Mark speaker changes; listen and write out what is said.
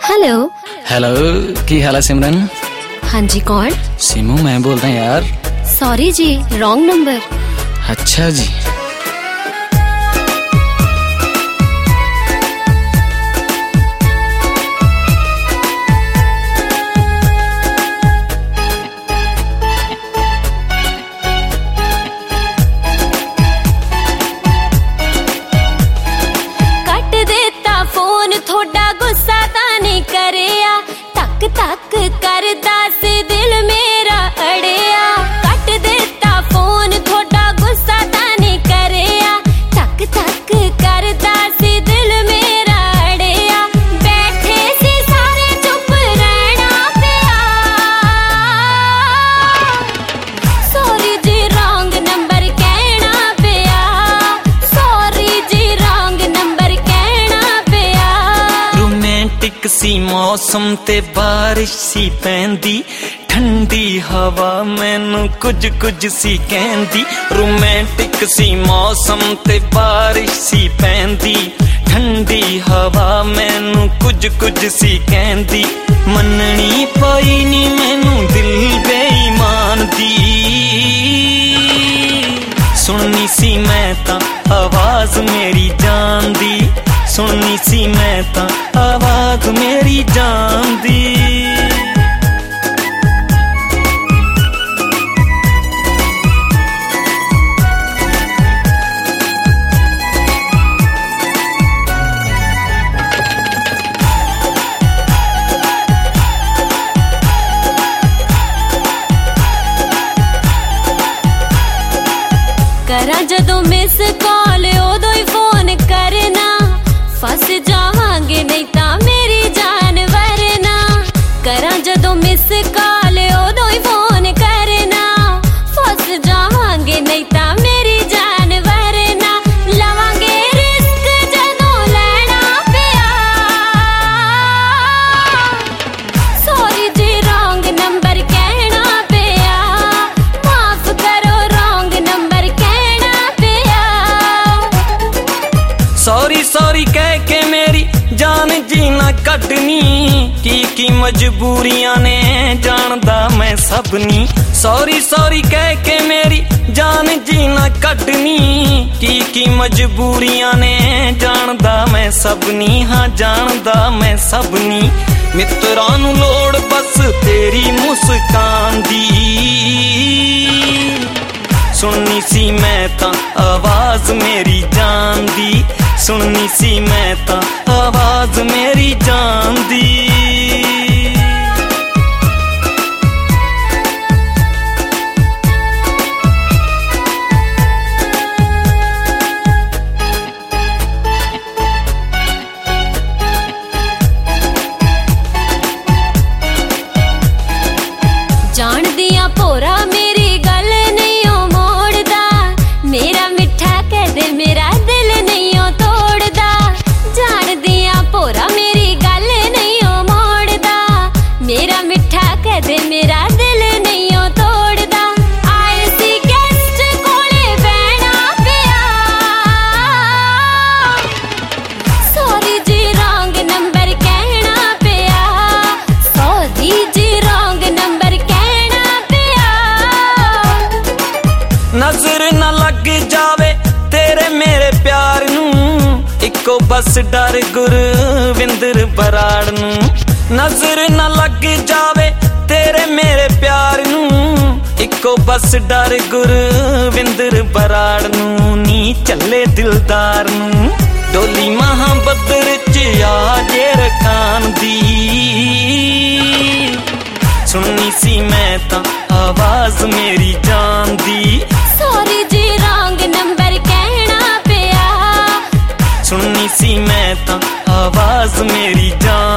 Speaker 1: Hello.
Speaker 2: Hello, की हाल है सिमरन?
Speaker 1: हाँ जी, कौन?
Speaker 2: सिमू मैं बोल रहा हूँ यार।
Speaker 1: सॉरी जी, रॉन्ग नंबर।
Speaker 2: अच्छा जी।
Speaker 1: कट देता फोन, थोड़ा गुस्सा ता नहीं करिया। तक तक करदा से दिल मेरा अड़िया। कट देता फोन, थोड़ा गुस्सा ता नहीं करिया। तक तक करदा से दिल मेरा अड़िया। बैठे से सारे चुप रहना पिया। सॉरी जी, रॉन्ग नंबर कहना पिया। सॉरी जी, रॉन्ग नंबर कहना पिया।
Speaker 2: रोमांटिक सी मौसम ते बारिश सी पैंदी, ठंडी हवा मैनू कुछ कुछ सी कहंदी। रोमांटिक सी मौसम ते बारिश सी पैंदी, ठंडी हवा मैनू कुछ कुछ सी कहंदी। मननी पई नी मैनू दिल बेईमान दी। सुननी सी मैं तां आवाज मेरी जान दी। सुननी सी मैं तां आवाज मेरी जान दी।
Speaker 1: करा जदों मिस कॉल उदों ही फोन करना। फस जावांगे नहीं तां मेरी जान वरना। करा जदों मिस कॉल उदों ही फोन करना। फस जावांगे नहीं तां मेरी जान वरना। लवांगे रिस्क जदों लैना पिया। सॉरी जी, रॉन्ग नंबर कहना पिया। माफ करो, रॉन्ग नंबर कहना पिया।
Speaker 2: सॉरी सॉरी कह के मेरी जान जीना कटनी। की मजबूरियां ने जानदा मैं सबनी। सॉरी सॉरी कह के मेरी जान जीना कटनी। की मजबूरियां ने जानदा मैं सबनी। हाँ जानदा मैं सबनी। मित्रां नू लोड़ बस तेरी मुस्कान दी। सुननी सी मैं तां आवाज मेरी जान दी। सुननी सी मैं तां आवाज मेरी जान दी।
Speaker 1: जान दिया भोरा मेरी गल नहीं ओ मोड़दा। मेरा मिठा कहदे मेरा दिल नहीं ओ तोड़दा। जान दिया भोरा मेरी गल नहीं ओ मोड़दा। मेरा मिठा कहदे मेरा दिल नहीं ओ तोड़दा। आए सी गेस्ट कोले बैठना पिया। सॉरी जी, रॉन्ग नंबर कहना पिया। सॉरी जी, रॉन्ग नंबर कहना पिया।
Speaker 2: नजर न लग जावे तेरे मेरे प्यार नू। इको बस डर गुरविंदर बराड़ नू। नजर न लग जावे तेरे मेरे प्यार नू। इको बस डर गुरविंदर बराड़ नू। नी चले दिलदार नू डोली महाबदर च आजे रखान दी। सुननी सी मैं तां आवाज मेरी जान दी।
Speaker 1: सॉरी जी, रॉन्ग नंबर कहना पिया।
Speaker 2: सुननी सी मैं तां आवाज मेरी जान